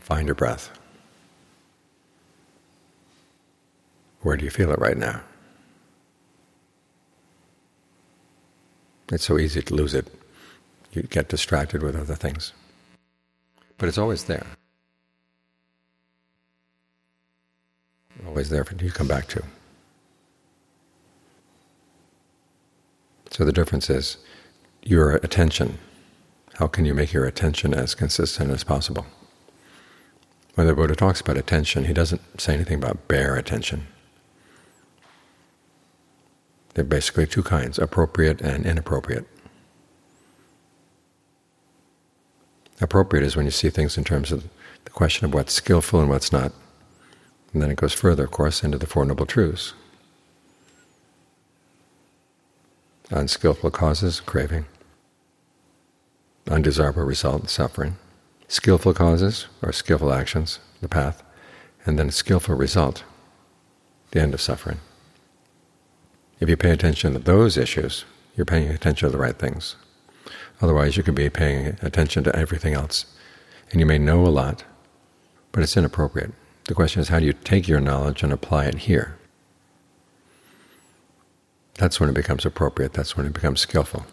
Find your breath. Where do you feel it right now? It's so easy to lose it. You get distracted with other things. But it's always there. Always there for you to come back to. So the difference is your attention. How can you make your attention as consistent as possible? When the Buddha talks about attention, he doesn't say anything about bare attention. There are basically two kinds, appropriate and inappropriate. Appropriate is when you see things in terms of the question of what's skillful and what's not. And then it goes further, of course, into the Four Noble Truths. Unskillful causes, craving. Undesirable result, suffering. Skillful causes, or skillful actions, the path. And then a skillful result, the end of suffering. If you pay attention to those issues, you're paying attention to the right things. Otherwise, you could be paying attention to everything else. And you may know a lot, but it's inappropriate. The question is, how do you take your knowledge and apply it here? That's when it becomes appropriate. That's when it becomes skillful.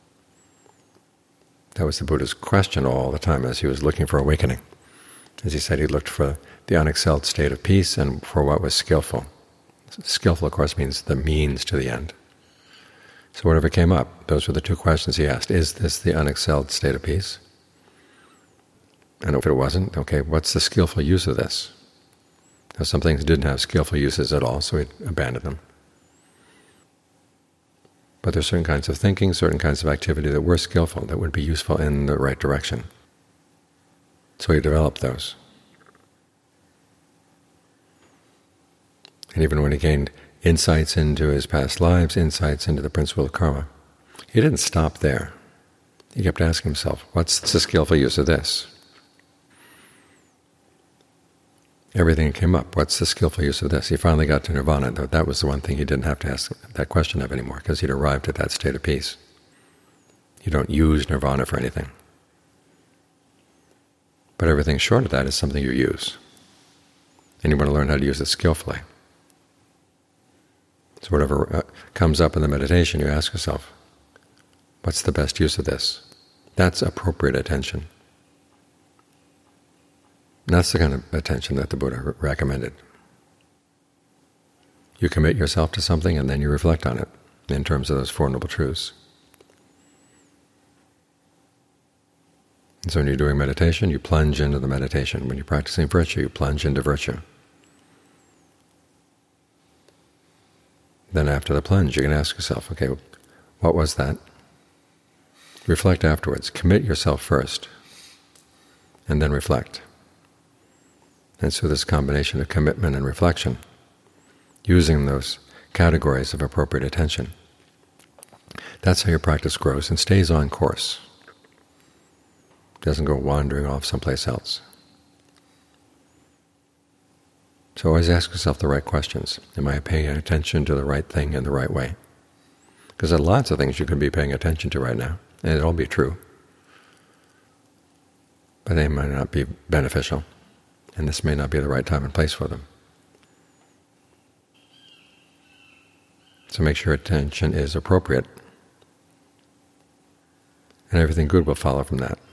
That was the Buddha's question all the time as he was looking for awakening. As he said, he looked for the unexcelled state of peace and for what was skillful. Skillful, of course, means the means to the end. So whatever came up, those were the two questions he asked. Is this the unexcelled state of peace? And if it wasn't, okay, what's the skillful use of this? Now, some things didn't have skillful uses at all, so he abandoned them. But there are certain kinds of thinking, certain kinds of activity that were skillful, that would be useful in the right direction. So he developed those. And even when he gained insights into his past lives, insights into the principle of karma, he didn't stop there. He kept asking himself, what's the skillful use of this? Everything came up, what's the skillful use of this? He finally got to nirvana. That was the one thing he didn't have to ask that question of anymore, because he'd arrived at that state of peace. You don't use nirvana for anything. But everything short of that is something you use. And you want to learn how to use it skillfully. So whatever comes up in the meditation, you ask yourself, what's the best use of this? That's appropriate attention. And that's the kind of attention that the Buddha recommended. You commit yourself to something and then you reflect on it in terms of those Four Noble Truths. And so when you're doing meditation, you plunge into the meditation. When you're practicing virtue, you plunge into virtue. Then after the plunge, you can ask yourself, okay, what was that? Reflect afterwards. Commit yourself first, and then reflect. And so this combination of commitment and reflection, using those categories of appropriate attention, that's how your practice grows and stays on course. It doesn't go wandering off someplace else. So always ask yourself the right questions. Am I paying attention to the right thing in the right way? Because there are lots of things you could be paying attention to right now, and it'll all be true. But they might not be beneficial, and this may not be the right time and place for them. So make sure attention is appropriate, and everything good will follow from that.